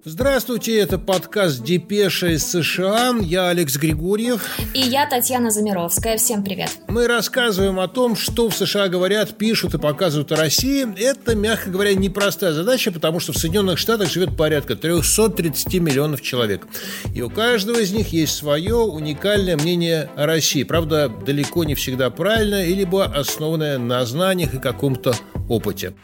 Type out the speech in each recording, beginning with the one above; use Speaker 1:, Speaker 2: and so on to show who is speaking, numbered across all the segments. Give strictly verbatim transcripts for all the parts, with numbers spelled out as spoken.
Speaker 1: Здравствуйте, это подкаст «Депеша из США». Я Алекс Григорьев.
Speaker 2: И я Татьяна Замировская. Всем привет.
Speaker 1: Мы рассказываем о том, что в США говорят, пишут и показывают о России. Это, мягко говоря, непростая задача, потому что в Соединенных Штатах живет порядка триста тридцать миллионов человек. И у каждого из них есть свое уникальное мнение о России. Правда, далеко не всегда правильное, либо основанное на знаниях и каком-то опыте.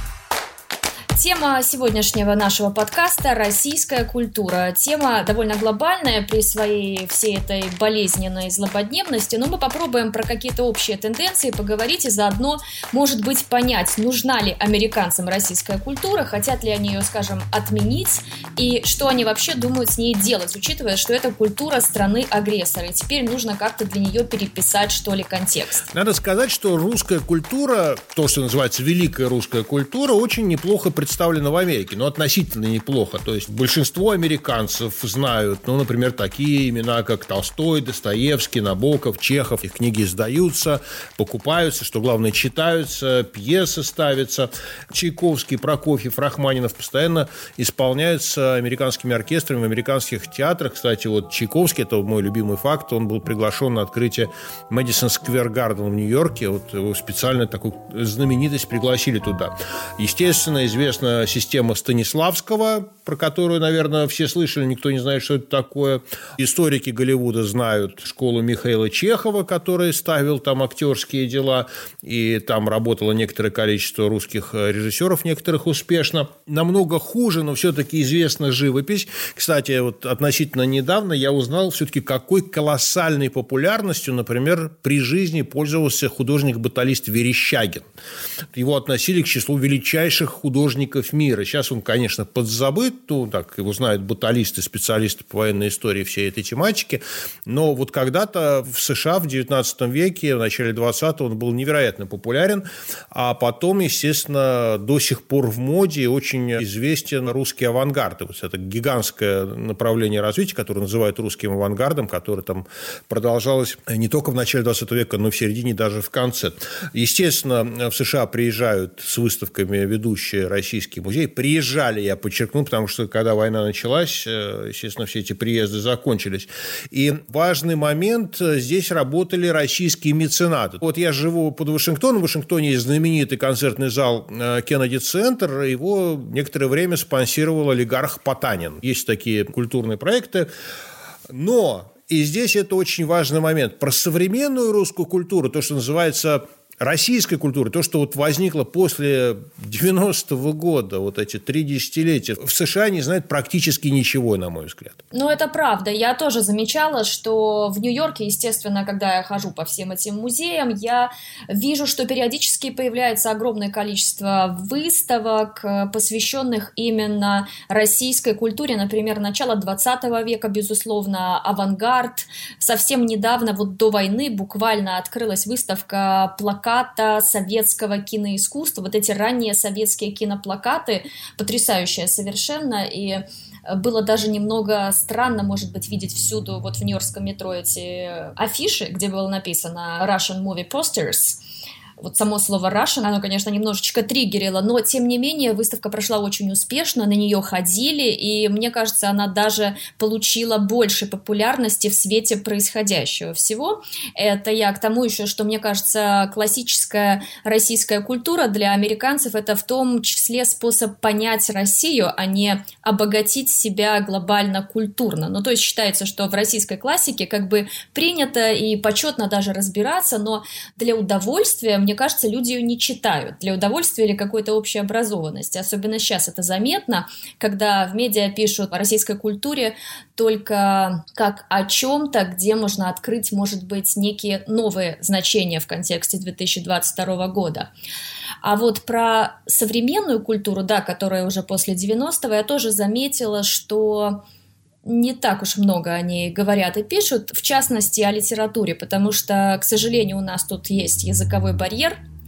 Speaker 2: Тема сегодняшнего нашего подкаста – российская культура. Тема довольно глобальная при своей всей этой болезненной злободневности, но мы попробуем про какие-то общие тенденции поговорить и заодно, может быть, понять, нужна ли американцам российская культура, хотят ли они ее, скажем, отменить, и что они вообще думают с ней делать, учитывая, что это культура страны-агрессора, и теперь нужно как-то для нее переписать, что ли, контекст.
Speaker 1: Надо сказать, что русская культура, то, что называется великая русская культура, очень неплохо представлена представлено в Америке, но относительно неплохо. То есть большинство американцев знают, ну, например, такие имена, как Толстой, Достоевский, Набоков, Чехов. Их книги издаются, покупаются, что главное, читаются, пьесы ставятся. Чайковский, Прокофьев, Рахманинов постоянно исполняются американскими оркестрами в американских театрах. Кстати, вот Чайковский, это мой любимый факт, он был приглашен на открытие Мэдисон Сквер Гарден в Нью-Йорке. Вот его специально такую знаменитость пригласили туда. Естественно, известно система Станиславского, про которую, наверное, все слышали, никто не знает, что это такое. Историки Голливуда знают школу Михаила Чехова, который ставил там актерские дела, и там работало некоторое количество русских режиссеров, некоторых успешно. Намного хуже, но все-таки известна живопись. Кстати, вот относительно недавно я узнал все-таки, какой колоссальной популярностью, например, при жизни пользовался художник-баталист Верещагин. Его относили к числу величайших художников мира. Сейчас он, конечно, подзабыт, ну, так его знают баталисты, специалисты по военной истории всей этой тематики, но вот когда-то в США в девятнадцатом веке, в начале двадцатого он был невероятно популярен, а потом, естественно, до сих пор в моде очень известен русский авангард. Вот это гигантское направление развития, которое называют русским авангардом, которое там продолжалось не только в начале двадцатого века, но и в середине, даже в конце. Естественно, в США приезжают с выставками ведущие российские музеи. Приезжали, я подчеркну, потому что когда война началась, естественно, все эти приезды закончились. И важный момент, здесь работали российские меценаты. Вот я живу под Вашингтоном, в Вашингтоне есть знаменитый концертный зал Кеннеди-центр, его некоторое время спонсировал олигарх Потанин. Есть такие культурные проекты, но и здесь это очень важный момент. Про современную русскую культуру, то, что называется российской культуры, то, что вот возникло после девяностого года, вот эти три десятилетия, в США не знают практически ничего, на мой взгляд.
Speaker 2: Ну, это правда. Я тоже замечала, что в Нью-Йорке, естественно, когда я хожу по всем этим музеям, я вижу, что периодически появляется огромное количество выставок, посвященных именно российской культуре. Например, начало двадцатого века, безусловно, авангард. Совсем недавно, вот до войны, буквально открылась выставка плакатов советского киноискусства. Вот эти ранние советские киноплакаты, потрясающие совершенно, и было даже немного странно, может быть, видеть всюду, вот в нью-йоркском метро эти афиши, где было написано Russian Movie Posters. Вот само слово Russian, оно, конечно, немножечко триггерило, но, тем не менее, выставка прошла очень успешно, на нее ходили, и, мне кажется, она даже получила больше популярности в свете происходящего всего. Это я к тому еще, что, мне кажется, классическая российская культура для американцев — это в том числе способ понять Россию, а не обогатить себя глобально-культурно. Ну, то есть считается, что в российской классике как бы принято и почетно даже разбираться, но для удовольствия, мне кажется, люди ее не читают для удовольствия или какой-то общей образованности. Особенно сейчас это заметно, когда в медиа пишут о российской культуре только как о чем-то, где можно открыть, может быть, некие новые значения в контексте две тысячи двадцать второго года. А вот про современную культуру, да, которая уже после девяностого, я тоже заметила, что не так уж много о ней говорят и пишут, в частности, о литературе, потому что, к сожалению, у нас тут есть языковой барьер,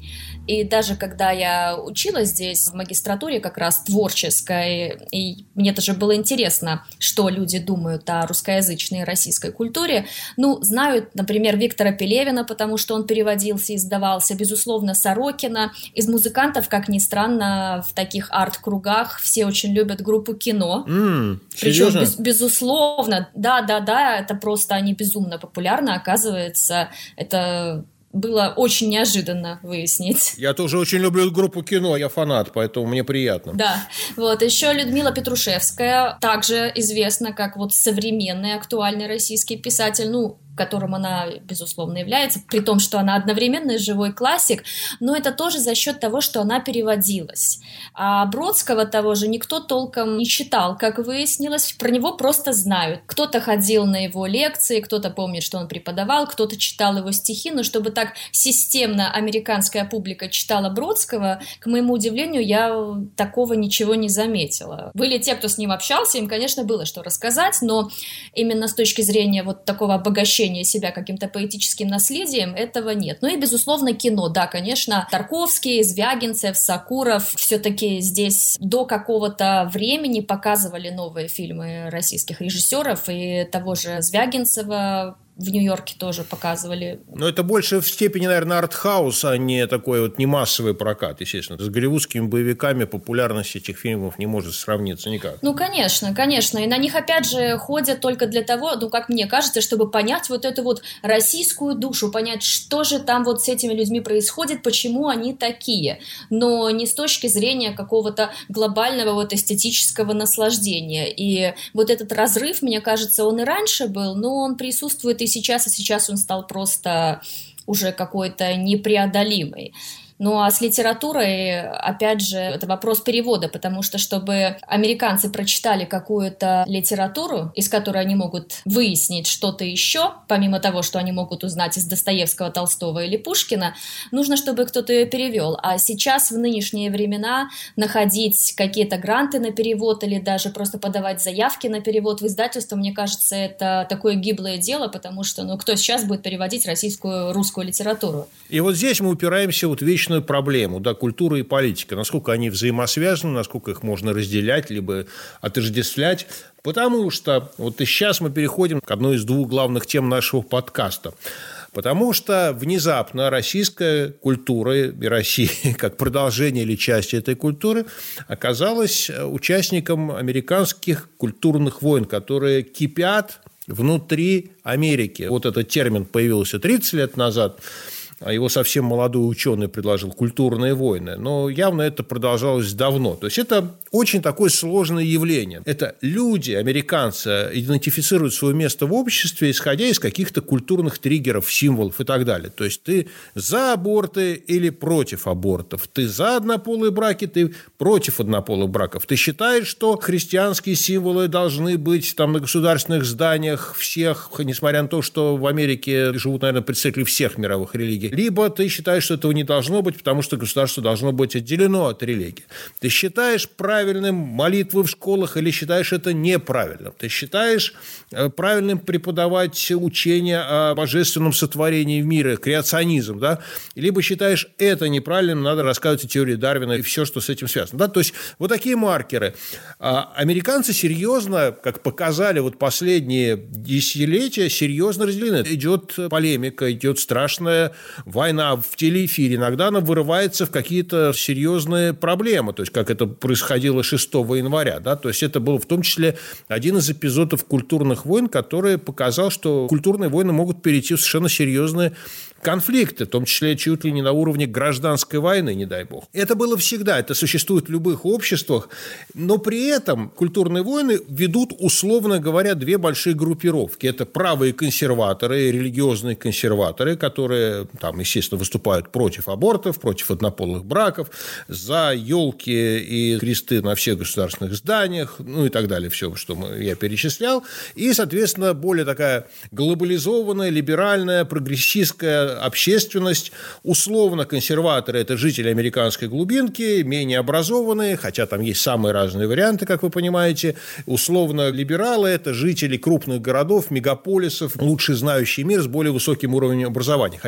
Speaker 2: И даже когда я училась здесь в магистратуре как раз творческой, и мне тоже было интересно, что люди думают о русскоязычной российской культуре, ну, знают, например, Виктора Пелевина, потому что он переводился и издавался, безусловно, Сорокина. Из музыкантов, как ни странно, в таких арт-кругах все очень любят группу «Кино».
Speaker 1: Mm,
Speaker 2: Причем, без, безусловно, да-да-да, это просто они безумно популярны, оказывается, это... было очень неожиданно выяснить.
Speaker 1: Я тоже очень люблю группу «Кино», я фанат, поэтому мне приятно.
Speaker 2: Да, вот, еще Людмила Петрушевская, также известна как вот современный актуальный российский писатель, ну, которым она, безусловно, является, при том, что она одновременно и живой классик, но это тоже за счет того, что она переводилась. А Бродского того же никто толком не читал, как выяснилось, про него просто знают. Кто-то ходил на его лекции, кто-то помнит, что он преподавал, кто-то читал его стихи, но чтобы так системно американская публика читала Бродского, к моему удивлению, я такого ничего не заметила. Были те, кто с ним общался, им, конечно, было что рассказать, но именно с точки зрения вот такого обогащения себя каким-то поэтическим наследием, этого нет. Ну и, безусловно, кино. Да, конечно, Тарковский, Звягинцев, Сакуров все-таки здесь до какого-то времени показывали новые фильмы российских режиссеров, и того же Звягинцева в Нью-Йорке тоже показывали.
Speaker 1: Но это больше в степени, наверное, артхаус, а не такой вот не массовый прокат, естественно. С голливудскими боевиками популярность этих фильмов не может сравниться никак.
Speaker 2: Ну, конечно, конечно. И на них, опять же, ходят только для того, ну, как мне кажется, чтобы понять вот эту вот российскую душу, понять, что же там вот с этими людьми происходит, почему они такие. Но не с точки зрения какого-то глобального вот эстетического наслаждения. И вот этот разрыв, мне кажется, он и раньше был, но он присутствует и сейчас, и сейчас он стал просто уже какой-то непреодолимый. Ну а с литературой, опять же, это вопрос перевода, потому что, чтобы американцы прочитали какую-то литературу, из которой они могут выяснить что-то еще, помимо того, что они могут узнать из Достоевского, Толстого или Пушкина, нужно, чтобы кто-то ее перевел. А сейчас, в нынешние времена, находить какие-то гранты на перевод или даже просто подавать заявки на перевод в издательство, мне кажется, это такое гиблое дело, потому что, ну, кто сейчас будет переводить российскую, русскую литературу?
Speaker 1: И вот здесь мы упираемся вот в вечную проблему, да, культура и политика, насколько они взаимосвязаны, насколько их можно разделять, либо отождествлять, потому что вот и сейчас мы переходим к одной из двух главных тем нашего подкаста. Потому что внезапно российская культура и Россия, как продолжение или часть этой культуры, оказалась участником американских культурных войн, которые кипят внутри Америки. Вот этот термин появился тридцать лет назад. Его совсем молодой ученый предложил, культурные войны. Но явно это продолжалось давно. То есть это очень такое сложное явление. Это люди, американцы, идентифицируют свое место в обществе, исходя из каких-то культурных триггеров, символов и так далее. То есть ты за аборты или против абортов. Ты за однополые браки, ты против однополых браков. Ты считаешь, что христианские символы должны быть там на государственных зданиях всех, несмотря на то, что в Америке живут, наверное, представители всех мировых религий. Либо ты считаешь, что этого не должно быть, потому что государство должно быть отделено от религии. Ты считаешь правильным молитвы в школах или считаешь это неправильным? Ты считаешь правильным преподавать учение о божественном сотворении в мире, креационизм, да? Либо считаешь это неправильным, надо рассказывать о теории Дарвина и все, что с этим связано. Да? То есть вот такие маркеры. А американцы серьезно, как показали вот последние десятилетия, серьезно разделены. Идет полемика, идет страшная война в телеэфире, иногда она вырывается в какие-то серьезные проблемы, то есть как это происходило шестого января, да, то есть это был в том числе один из эпизодов культурных войн, который показал, что культурные войны могут перейти в совершенно серьезные конфликты, в том числе чуть ли не на уровне гражданской войны, не дай бог. Это было всегда, это существует в любых обществах, но при этом культурные войны ведут, условно говоря, две большие группировки. Это правые консерваторы, религиозные консерваторы, которые, там, естественно, выступают против абортов, против однополых браков, за елки и кресты на всех государственных зданиях, ну и так далее, все, что я перечислял. И, соответственно, более такая глобализованная, либеральная, прогрессистская общественность, условно консерваторы – это жители американской глубинки, менее образованные, хотя там есть самые разные варианты, как вы понимаете. Условно либералы – это жители крупных городов, мегаполисов, лучше знающие мир с более высоким уровнем образования. Хотя, опять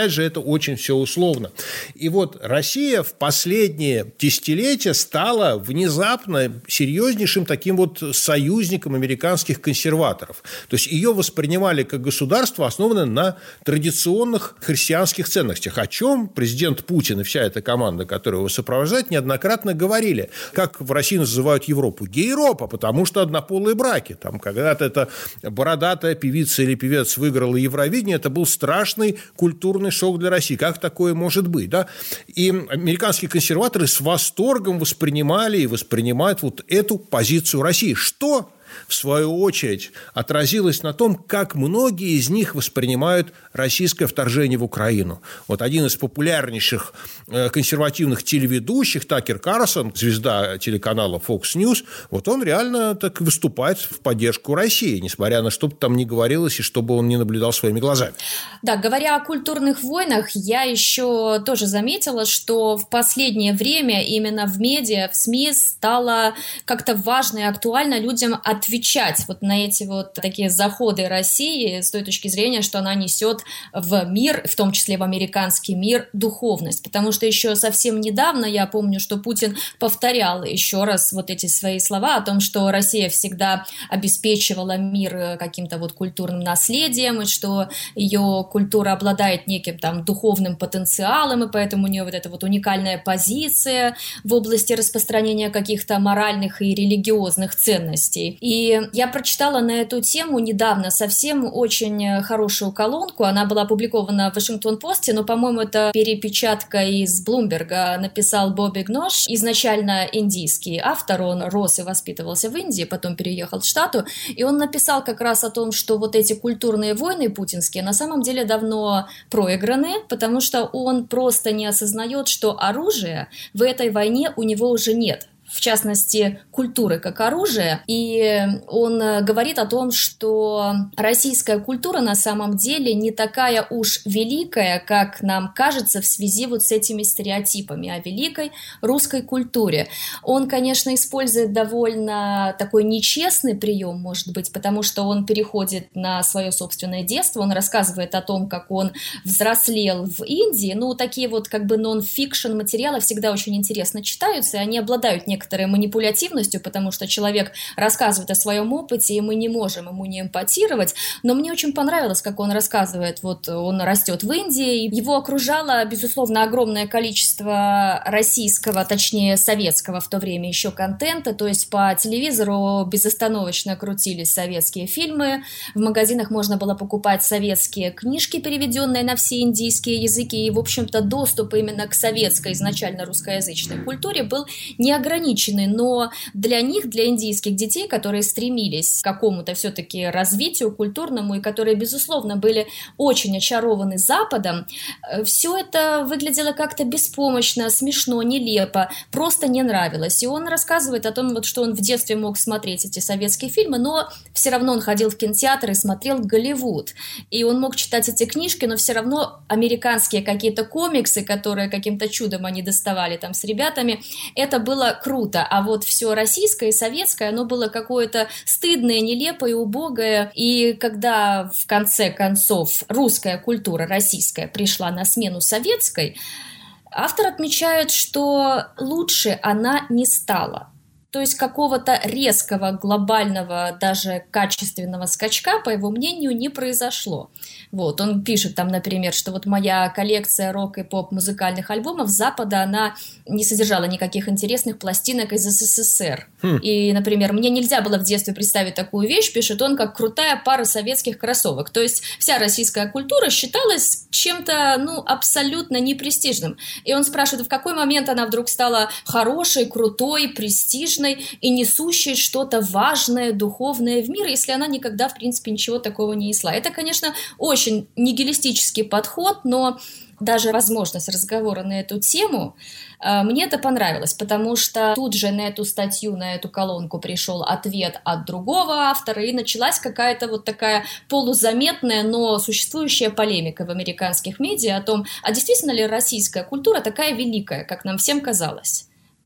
Speaker 1: опять же, это очень все условно. И вот Россия в последние десятилетия стала внезапно серьезнейшим таким вот союзником американских консерваторов. То есть ее воспринимали как государство, основанное на традиционных христианских ценностях, о чем президент Путин и вся эта команда, которая его сопровождает, неоднократно говорили. Как в России называют Европу? Гейропа, потому что однополые браки. Там когда-то эта бородатая певица или певец выиграла Евровидение, это был страшный культурный шок для России. Как такое может быть? Да? И американские консерваторы с восторгом воспринимали и воспринимают вот эту позицию России. Что, в свою очередь, отразилось на том, как многие из них воспринимают российское вторжение в Украину. Вот один из популярнейших консервативных телеведущих, Такер Карлсон, звезда телеканала Fox News, вот он реально так выступает в поддержку России, несмотря на что бы там ни говорилось и что бы он не наблюдал своими глазами.
Speaker 2: Да, говоря о культурных войнах, я еще тоже заметила, что в последнее время именно в медиа, в СМИ стало как-то важно и актуально людям отвечать вот на эти вот такие заходы России с той точки зрения, что она несет в мир, в том числе в американский мир, духовность. Потому что еще совсем недавно я помню, что Путин повторял еще раз вот эти свои слова о том, что Россия всегда обеспечивала мир каким-то вот культурным наследием, и что ее культура обладает неким там духовным потенциалом, и поэтому у нее вот эта вот уникальная позиция в области распространения каких-то моральных и религиозных ценностей. И я прочитала на эту тему недавно совсем очень хорошую колонку. Она была опубликована в Вашингтон-Посте, но, по-моему, это перепечатка из Блумберга. Написал Бобби Гнош, изначально индийский автор. Он рос и воспитывался в Индии, потом переехал в Штаты. И он написал как раз о том, что вот эти культурные войны путинские на самом деле давно проиграны, потому что он просто не осознает, что оружия в этой войне у него уже нет. В частности, культуры как оружие. И он говорит о том, что российская культура на самом деле не такая уж великая, как нам кажется в связи вот с этими стереотипами о великой русской культуре. Он, конечно, использует довольно такой нечестный прием, может быть, потому что он переходит на свое собственное детство, он рассказывает о том, как он взрослел в Индии. Ну, такие вот как бы нон-фикшн материалы всегда очень интересно читаются, и они обладают некоторой некоторой манипулятивностью, потому что человек рассказывает о своем опыте, и мы не можем ему не эмпатировать, но мне очень понравилось, как он рассказывает, вот он растет в Индии, его окружало, безусловно, огромное количество российского, точнее, советского в то время еще контента, то есть по телевизору безостановочно крутились советские фильмы, в магазинах можно было покупать советские книжки, переведенные на все индийские языки, и, в общем-то, доступ именно к советской, изначально русскоязычной культуре был неограниченный, но для них, для индийских детей, которые стремились к какому-то все-таки развитию культурному и которые, безусловно, были очень очарованы Западом, все это выглядело как-то беспомощно, смешно, нелепо, просто не нравилось. И он рассказывает о том, вот, что он в детстве мог смотреть эти советские фильмы, но все равно он ходил в кинотеатр и смотрел Голливуд. И он мог читать эти книжки, но все равно американские какие-то комиксы, которые каким-то чудом они доставали там с ребятами, это было круто. А вот все российское и советское, оно было какое-то стыдное, нелепое, убогое. И когда в конце концов русская культура, российская, пришла на смену советской, автор отмечает, что лучше она не стала. То есть какого-то резкого, глобального, даже качественного скачка, по его мнению, не произошло. Вот, он пишет там, например, что вот моя коллекция рок- и поп-музыкальных альбомов Запада, она не содержала никаких интересных пластинок из СССР. Хм. И, например, мне нельзя было в детстве представить такую вещь, пишет он, как крутая пара советских кроссовок. То есть вся российская культура считалась чем-то, ну, абсолютно непрестижным. И он спрашивает, в какой момент она вдруг стала хорошей, крутой, престижной, и несущей что-то важное, духовное в мир, если она никогда, в принципе, ничего такого не несла. Это, конечно, очень нигилистический подход, но даже возможность разговора на эту тему, мне это понравилось, потому что тут же на эту статью, на эту колонку пришел ответ от другого автора, и началась какая-то вот такая полузаметная, но существующая полемика в американских медиа о том, а действительно ли российская культура такая великая, как нам всем казалось.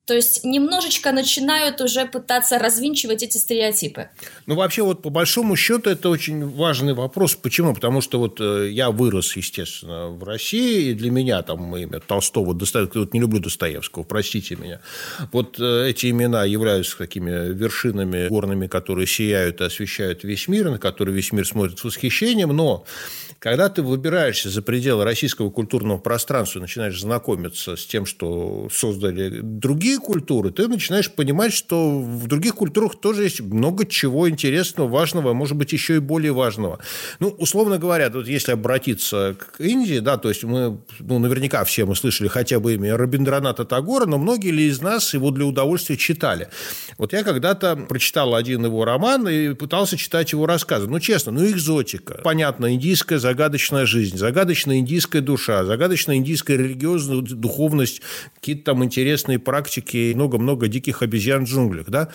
Speaker 2: То есть немножечко начинают уже пытаться развинчивать эти стереотипы.
Speaker 1: Ну, вообще, вот по большому счету, это очень важный вопрос. Почему? Потому что вот я вырос, естественно, в России, и для меня там имя Толстого, Достоевского, вот не люблю Достоевского, простите меня. Вот эти имена являются такими вершинами горными, которые сияют и освещают весь мир, на которые весь мир смотрит с восхищением. Но когда ты выбираешься за пределы российского культурного пространства и начинаешь знакомиться с тем, что создали другие культуры, ты начинаешь понимать, что в других культурах тоже есть много чего интересного, важного, а может быть, еще и более важного. Ну, условно говоря, вот если обратиться к Индии, да, то есть мы, ну, наверняка все мы слышали хотя бы имя Рабиндраната Тагора, но многие ли из нас его для удовольствия читали? Вот я когда-то прочитал один его роман и пытался читать его рассказы. Ну, честно, ну, экзотика. Понятно, индийская загадочная жизнь, загадочная индийская душа, загадочная индийская религиозная духовность, какие-то там интересные практики, и много-много диких обезьян в джунглях, да?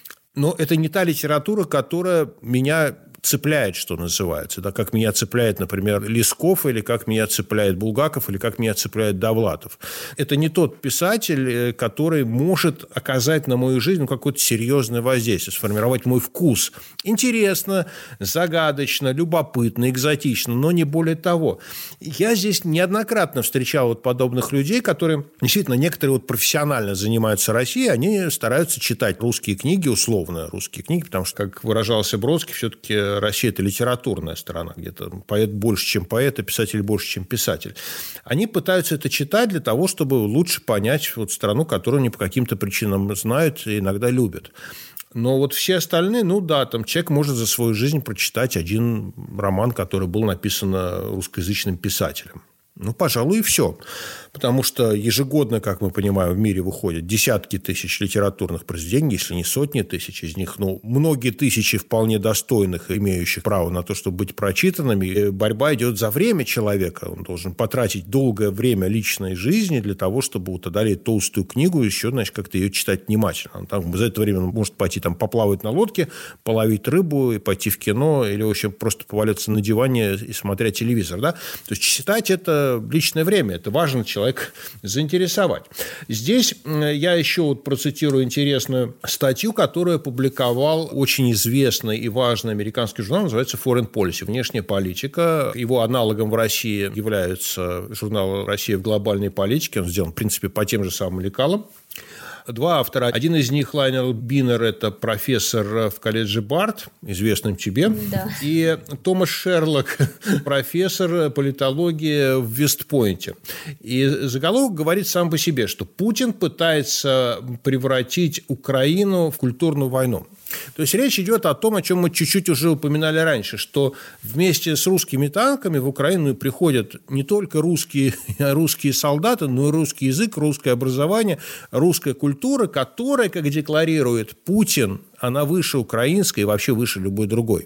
Speaker 1: Но это не та литература, которая меня цепляет, что называется, да, как меня цепляет, например, Лесков, или как меня цепляет Булгаков, или как меня цепляет Довлатов. Это не тот писатель, который может оказать на мою жизнь какое-то серьезное воздействие, сформировать мой вкус. Интересно, загадочно, любопытно, экзотично, но не более того. Я здесь неоднократно встречал вот подобных людей, которые, действительно, некоторые вот профессионально занимаются Россией, они стараются читать русские книги, условно русские книги, потому что, как выражался Бродский, все-таки Россия – это литературная сторона, где-то поэт больше, чем поэт, а писатель больше, чем писатель. Они пытаются это читать для того, чтобы лучше понять вот страну, которую они по каким-то причинам знают и иногда любят. Но вот все остальные, ну да, там человек может за свою жизнь прочитать один роман, который был написан русскоязычным писателем. Ну, пожалуй, и все. Потому что ежегодно, как мы понимаем, в мире выходят десятки тысяч литературных произведений, если не сотни тысяч из них, ну, многие тысячи вполне достойных, имеющих право на то, чтобы быть прочитанными. И борьба идет за время человека. Он должен потратить долгое время личной жизни для того, чтобы вот одолеть толстую книгу и еще, значит, как-то ее читать внимательно. Он там, за это время он может пойти там поплавать на лодке, половить рыбу и пойти в кино или вообще просто поваляться на диване и смотреть телевизор. Да? То есть читать – это личное время, это важно человек заинтересовать. Здесь я еще вот процитирую интересную статью, которую опубликовал очень известный и важный американский журнал, называется Foreign Policy, внешняя политика. Его аналогом в России является журнал «Россия в глобальной политике». Он сделан, в принципе, по тем же самым лекалам. Два автора. Один из них, Лайонел Биннер, это профессор в колледже Барт, известным тебе.
Speaker 2: Да.
Speaker 1: И Томас Шерлок, профессор политологии в Вестпойнте. И заголовок говорит сам по себе, что Путин пытается превратить Украину в культурную войну. То есть речь идет о том, о чем мы чуть-чуть уже упоминали раньше, что вместе с русскими танками в Украину приходят не только русские, русские солдаты, но и русский язык, русское образование, русская культура, которая, как декларирует Путин, она выше украинской и вообще выше любой другой.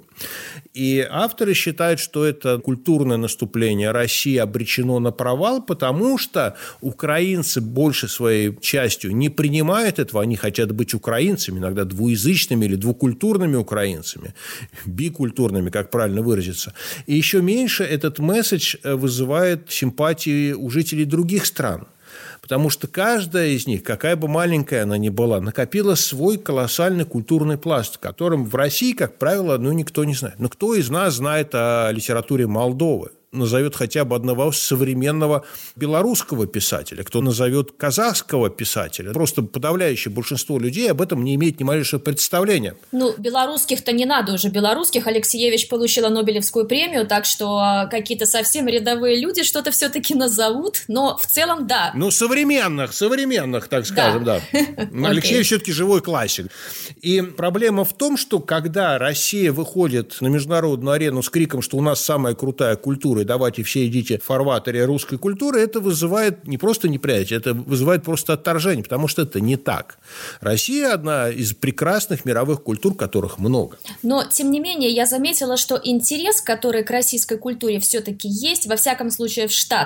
Speaker 1: И авторы считают, что это культурное наступление России обречено на провал, потому что украинцы большей своей частью не принимают этого, они хотят быть украинцами, иногда двуязычными или двукультурными украинцами, бикультурными, как правильно выразиться. И еще меньше этот месседж вызывает симпатии у жителей других стран. Потому что каждая из них, какая бы маленькая она ни была, накопила свой колоссальный культурный пласт, которым в России, как правило, ну, никто не знает. Но кто из нас знает о литературе Молдовы? Назовет хотя бы одного современного белорусского писателя, кто назовет казахского писателя. Просто подавляющее большинство людей об этом не имеет ни малейшего представления.
Speaker 2: Ну, белорусских-то не надо уже. Белорусских Алексеевич получила Нобелевскую премию, так что какие-то совсем рядовые люди что-то все-таки назовут, но в целом да.
Speaker 1: Ну, современных, современных, так скажем, да. да. Алексеевич все-таки живой классик. И проблема в том, что когда Россия выходит на международную арену с криком, что у нас самая крутая культура, давайте все идите в фарватере русской культуры, это вызывает не просто неприятие, это вызывает просто отторжение, потому что это не так. Россия одна из прекрасных мировых культур, которых много.
Speaker 2: Но, тем не менее, я заметила, что интерес, который к российской культуре все-таки есть, во всяком случае, в Штатах.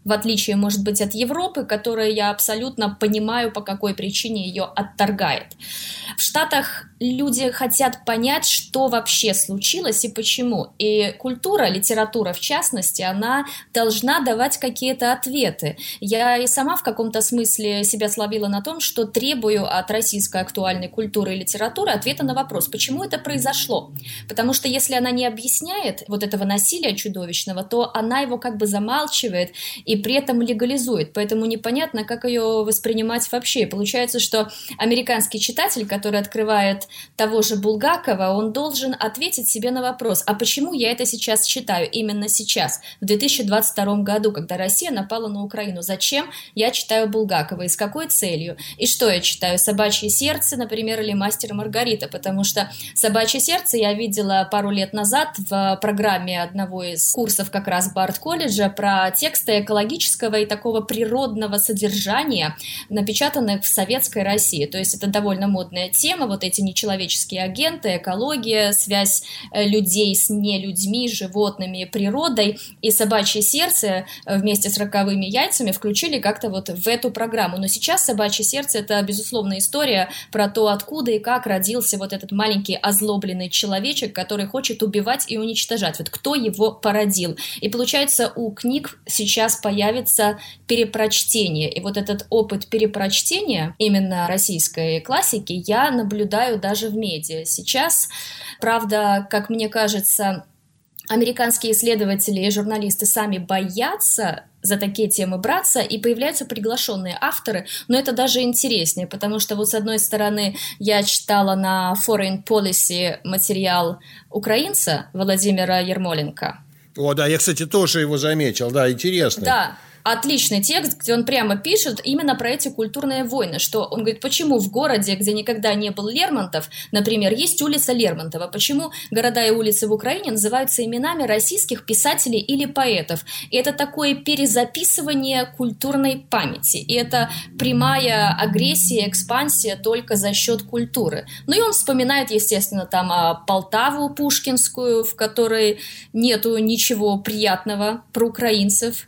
Speaker 2: в отличие, может быть, от Европы, которая, я абсолютно понимаю, по какой причине ее отторгает. В Штатах люди хотят понять, что вообще случилось и почему. И культура, литература в частности, она должна давать какие-то ответы. Я и сама в каком-то смысле себя словила на том, что требую от российской актуальной культуры и литературы ответа на вопрос, почему это произошло. Потому что если она не объясняет вот этого насилия чудовищного, то она его как бы замалчивает и при этом легализует. Поэтому непонятно, как ее воспринимать вообще. И получается, что американский читатель, который открывает того же Булгакова, он должен ответить себе на вопрос, а почему я это сейчас читаю, именно сейчас, в две тысячи двадцать втором году, когда Россия напала на Украину. Зачем я читаю Булгакова и с какой целью? И что я читаю? «Собачье сердце», например, или «Мастер и Маргарита», потому что «Собачье сердце» я видела пару лет назад в программе одного из курсов как раз Барт-колледжа про тексты экологического и такого природного содержания, напечатанных в советской России. То есть это довольно модная тема, вот эти нечеловеческие агенты, экология, связь людей с нелюдьми, животными, природой. И «Собачье сердце» вместе с «Роковыми яйцами» включили как-то вот в эту программу. Но сейчас «Собачье сердце» — это, безусловно, история про то, откуда и как родился вот этот маленький озлобленный человечек, который хочет убивать и уничтожать. Вот кто его породил. И получается, у книг сейчас появится перепрочтение. И вот этот опыт перепрочтения именно российской классики я наблюдаю даже в медиа. Сейчас, правда, как мне кажется, американские исследователи и журналисты сами боятся за такие темы браться, и появляются приглашенные авторы, но это даже интереснее, потому что вот с одной стороны я читала на Foreign Policy материал украинца Владимира Ермоленко.
Speaker 1: О, да, я, кстати, тоже его заметил, да, интересный.
Speaker 2: Да. Отличный текст, где он прямо пишет именно про эти культурные войны, что он говорит, почему в городе, где никогда не был Лермонтов, например, есть улица Лермонтова, почему города и улицы в Украине называются именами российских писателей или поэтов. И это такое перезаписывание культурной памяти, и это прямая агрессия, экспансия только за счет культуры. Ну и он вспоминает, естественно, там Полтаву пушкинскую, в которой нету ничего приятного про украинцев.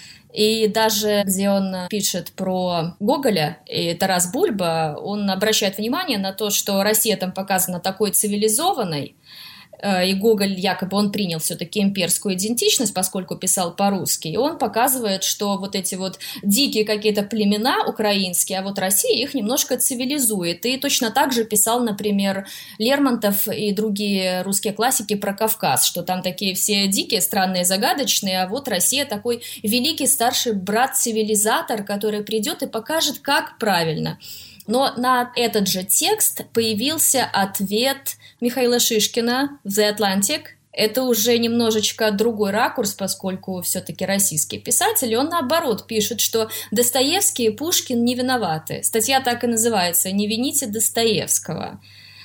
Speaker 2: И даже где он пишет про Гоголя и Тарас Бульба, он обращает внимание на то, что Россия там показана такой цивилизованной, и Гоголь якобы он принял все-таки имперскую идентичность, поскольку писал по-русски, и он показывает, что вот эти вот дикие какие-то племена украинские, а вот Россия их немножко цивилизует. И точно так же писал, например, Лермонтов и другие русские классики про Кавказ, что там такие все дикие, странные, загадочные, а вот Россия такой великий старший брат-цивилизатор, который придет и покажет, как правильно. Но на этот же текст появился ответ Михаила Шишкина в The Atlantic. Это уже немножечко другой ракурс, поскольку все-таки российский писатель, и он наоборот пишет, что Достоевский и Пушкин не виноваты. Статья так и называется «Не вините Достоевского».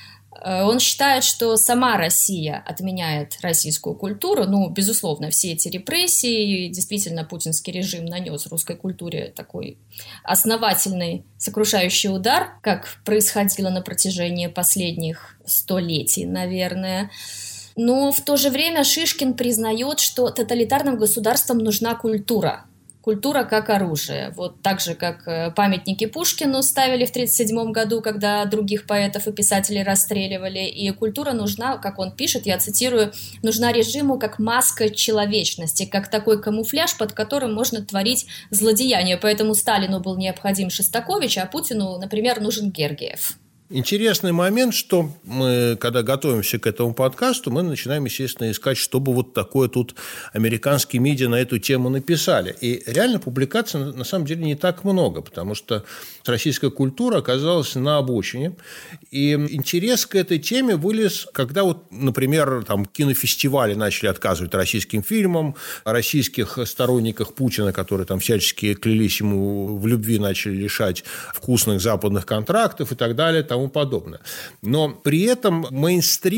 Speaker 2: Он считает, что сама Россия отменяет российскую культуру. Ну, безусловно, все эти репрессии, действительно, путинский режим нанес русской культуре такой основательный, сокрушающий удар, как происходило на протяжении последних столетий, наверное. Но в то же время Шишкин признает, что тоталитарным государствам нужна культура. Культура как оружие. Вот так же, как памятники Пушкину ставили в тридцать седьмом году, когда других поэтов и писателей расстреливали. И культура нужна, как он пишет, я цитирую, нужна режиму как маска человечности, как такой камуфляж, под которым можно творить злодеяния. Поэтому Сталину был необходим Шостакович, а Путину, например, нужен Гергиев.
Speaker 1: Интересный момент, что мы, когда готовимся к этому подкасту, мы начинаем, естественно, искать, чтобы вот такое тут американские медиа на эту тему написали. И реально публикаций на самом деле не так много, потому что российская культура оказалась на обочине. И интерес к этой теме вылез, когда, вот, например, там, кинофестивали начали отказывать российским фильмам, о российских сторонниках Путина, которые там всячески клялись ему в любви, начали лишать вкусных западных контрактов и так далее, тому подобное. Но при этом мейнстрим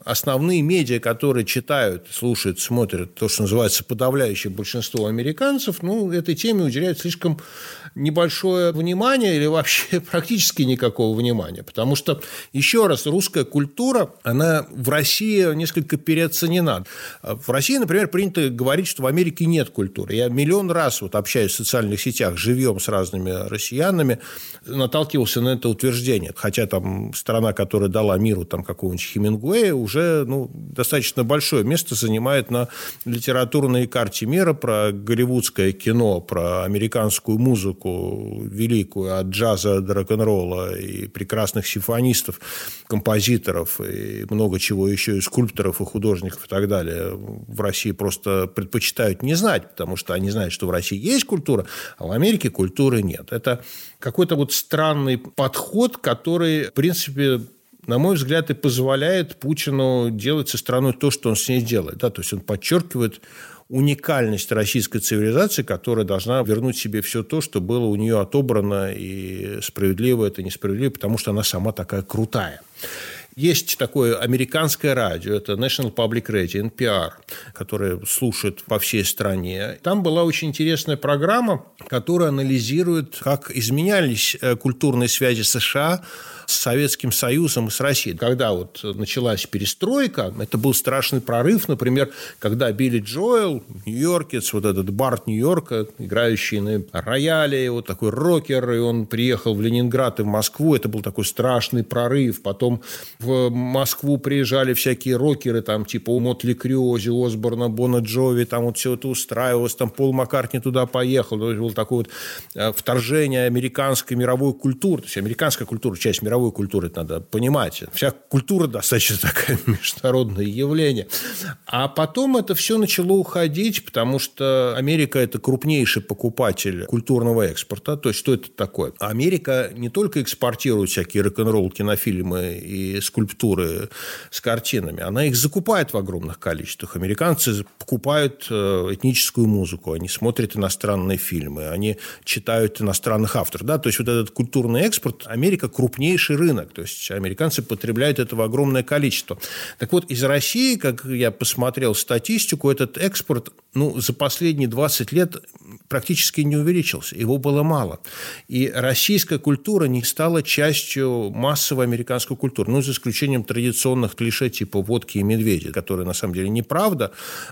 Speaker 1: основные медиа, которые читают, слушают, смотрят то, что называется подавляющее большинство американцев, ну, этой теме уделяют слишком небольшое внимание или вообще практически никакого внимания. Потому что, еще раз, русская культура, она в России несколько переоценена. В России, например, принято говорить, что в Америке нет культуры. Я миллион раз вот общаюсь в социальных сетях, живьем с разными россиянами, наталкивался на это утверждение. Хотя там страна, которая дала миру там какого-нибудь Хемингуэя, уже ну, достаточно большое место занимает на литературной карте мира про голливудское кино, про американскую музыку великую, от джаза до рок-н-ролла, и прекрасных симфонистов, композиторов, и много чего еще, и скульпторов, и художников, и так далее. В России просто предпочитают не знать, потому что они знают, что в России есть культура, а в Америке культуры нет. Это какой-то вот странный подход, который, в принципе, на мой взгляд, и позволяет Путину делать со страной то, что он с ней делает. Да? То есть он подчеркивает уникальность российской цивилизации, которая должна вернуть себе все то, что было у нее отобрано, и справедливо это, несправедливо, потому что она сама такая крутая. Есть такое американское радио, это National Public Radio, эн пи ар, которое слушают по всей стране. Там была очень интересная программа, которая анализирует, как изменялись культурные связи США с Советским Союзом и с Россией. Когда вот началась перестройка, это был страшный прорыв, например, когда Билли Джоэл, нью-йоркец, вот этот Барт Нью-Йорка, играющий на рояле, вот такой рокер, и он приехал в Ленинград и в Москву, это был такой страшный прорыв. Потом в Москву приезжали всякие рокеры, там, типа Мотли Крю, Оззи Осборна, Бона Джови, там вот все это устраивалось, там Пол Маккартни туда поехал, то есть было такое вот вторжение американской мировой культуры, то есть американская культура, часть мировой культуры, это надо понимать. Вся культура достаточно такое международное явление. А потом это все начало уходить, потому что Америка – это крупнейший покупатель культурного экспорта. То есть, что это такое? Америка не только экспортирует всякие рок-н-ролл, кинофильмы и скульптуры с картинами, она их закупает в огромных количествах. Американцы покупают этническую музыку, они смотрят иностранные фильмы, они читают иностранных авторов. Да? То есть, вот этот культурный экспорт, Америка крупнейший рынок, то есть американцы потребляют этого огромное количество. Так вот, из России, как я посмотрел статистику, этот экспорт ну, за последние двадцать лет практически не увеличился, его было мало. И российская культура не стала частью массовой американской культуры, ну, за исключением традиционных клише типа водки и медведи, которые на самом деле неправда,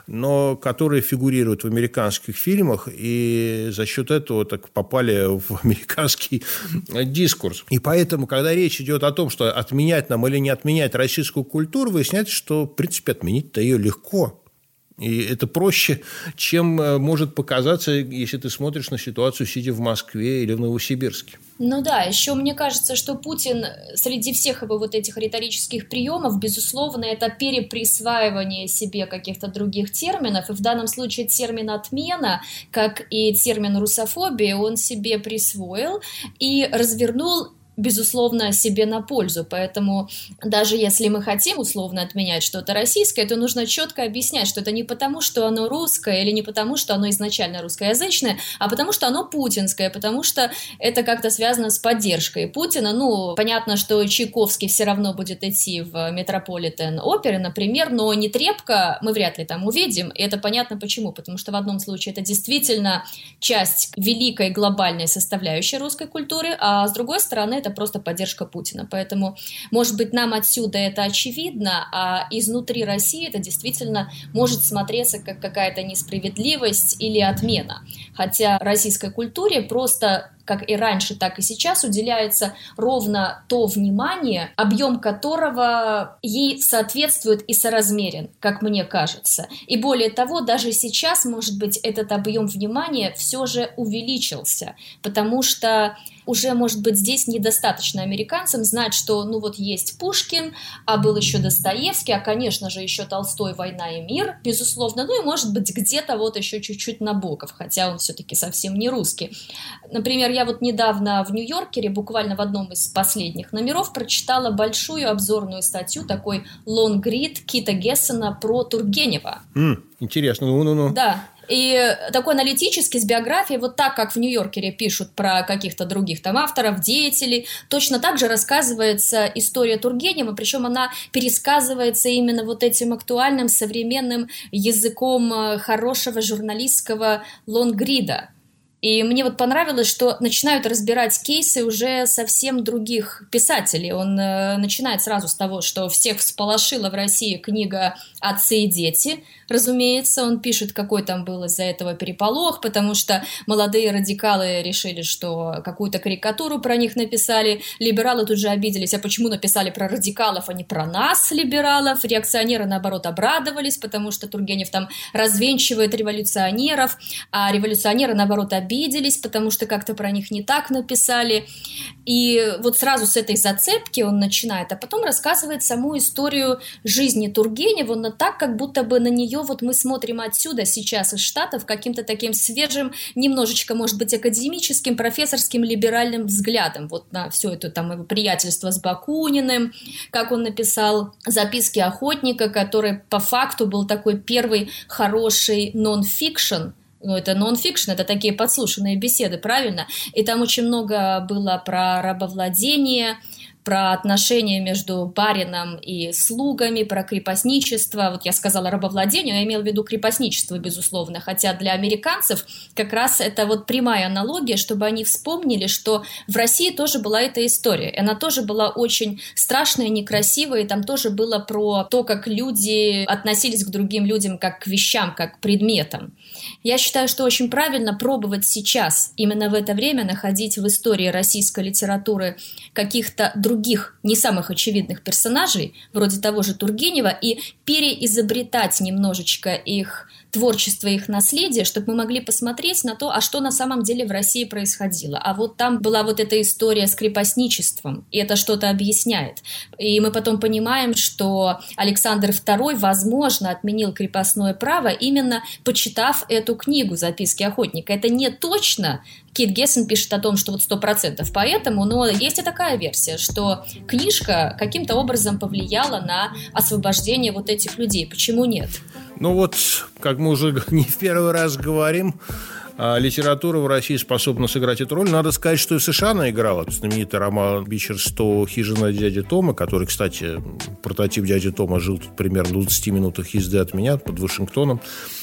Speaker 1: но которые фигурируют в американских фильмах и за счет этого так попали в американский дискурс. И поэтому, когда речь идет о том, что отменять нам или не отменять российскую культуру, выясняется, что, в принципе, отменить-то ее легко. И это проще, чем может показаться, если ты смотришь на ситуацию, сидя в Москве или в Новосибирске.
Speaker 2: Ну да, еще мне кажется, что Путин среди всех его вот этих риторических приемов, безусловно, это переприсваивание себе каких-то других терминов, и в данном случае термин «отмена», как и термин «русофобия», он себе присвоил и развернул, безусловно, себе на пользу. Поэтому даже если мы хотим условно отменять что-то российское, то нужно четко объяснять, что это не потому, что оно русское, или не потому, что оно изначально русскоязычное, а потому, что оно путинское, потому что это как-то связано с поддержкой Путина. Ну, понятно, что Чайковский все равно будет идти в Метрополитен-оперы, например, но Нетребко мы вряд ли там увидим, и это понятно почему, потому что в одном случае это действительно часть великой глобальной составляющей русской культуры, а с другой стороны это просто поддержка Путина. Поэтому, может быть, нам отсюда это очевидно, а изнутри России это действительно может смотреться как какая-то несправедливость или отмена. Хотя российской культуре просто, как и раньше, так и сейчас, уделяется ровно то внимание, объем которого ей соответствует и соразмерен, как мне кажется. И более того, даже сейчас, может быть, этот объем внимания все же увеличился, потому что уже, может быть, здесь недостаточно американцам знать, что, ну вот, есть Пушкин, а был еще Достоевский, а, конечно же, еще Толстой «Война и мир», безусловно, ну и, может быть, где-то вот еще чуть-чуть Набоков, хотя он все-таки совсем не русский. Например, я вот недавно в Нью-Йоркере, буквально в одном из последних номеров, прочитала большую обзорную статью, такой лонгрид Кита Гессена про Тургенева.
Speaker 1: Mm. Интересно, ну-ну-ну.
Speaker 2: Да, И такой аналитический, с биографией, вот так, как в «Нью-Йоркере» пишут про каких-то других там авторов, деятелей, точно так же рассказывается история Тургенева, причем она пересказывается именно вот этим актуальным современным языком хорошего журналистского лонгрида. И мне вот понравилось, что начинают разбирать кейсы уже совсем других писателей. Он э, начинает сразу с того, что всех всполошила в России книга «Отцы и дети». Разумеется, он пишет, какой там был из-за этого переполох, потому что молодые радикалы решили, что какую-то карикатуру про них написали. Либералы тут же обиделись, а почему написали про радикалов, а не про нас, либералов? Реакционеры, наоборот, обрадовались, потому что Тургенев там развенчивает революционеров, а революционеры, наоборот, обиделись. обиделись, потому что как-то про них не так написали. И вот сразу с этой зацепки он начинает, а потом рассказывает саму историю жизни Тургенева, но так, как будто бы на нее вот мы смотрим отсюда, сейчас из Штатов, каким-то таким свежим, немножечко, может быть, академическим, профессорским, либеральным взглядом вот на все это там его приятельство с Бакуниным, как он написал «Записки охотника», который по факту был такой первый хороший нон-фикшн. Ну, это нон-фикшн, это такие подслушанные беседы, правильно? И там очень много было про рабовладение, про отношения между барином и слугами, про крепостничество. Вот я сказала рабовладение, я имела в виду крепостничество, безусловно. Хотя для американцев как раз это вот прямая аналогия, чтобы они вспомнили, что в России тоже была эта история. И она тоже была очень страшная, некрасивая, и там тоже было про то, как люди относились к другим людям как к вещам, как к предметам. Я считаю, что очень правильно пробовать сейчас, именно в это время, находить в истории российской литературы каких-то других, не самых очевидных персонажей, вроде того же Тургенева, и переизобретать немножечко их творчество, их наследие, чтобы мы могли посмотреть на то, а что на самом деле в России происходило. А вот там была вот эта история с крепостничеством, и это что-то объясняет. И мы потом понимаем, что Александр второй, возможно, отменил крепостное право, именно почитав эту книгу «Записки охотника». Это не точно. Кит Гессен пишет о том, что вот сто процентов поэтому, но есть и такая версия, что книжка каким-то образом повлияла на освобождение вот этих людей. Почему нет?
Speaker 1: Ну вот, как мы уже не в первый раз говорим, литература в России способна сыграть эту роль. Надо сказать, что и в США она играла. Знаменитый роман Бичерстоу «Хижина дяди Тома», который, кстати, прототип дяди Тома жил тут примерно в двадцати минутах езды от меня, под Вашингтоном.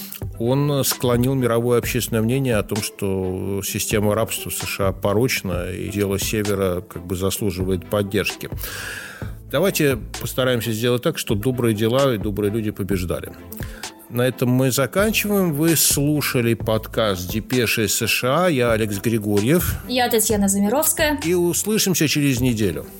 Speaker 1: Он склонил мировое общественное мнение о том, что система рабства в США порочна, и дело Севера как бы заслуживает поддержки. Давайте постараемся сделать так, что добрые дела и добрые люди побеждали. На этом мы заканчиваем. Вы слушали подкаст «Депеши из США». Я Алекс Григорьев.
Speaker 2: Я Татьяна Замировская.
Speaker 1: И услышимся через неделю.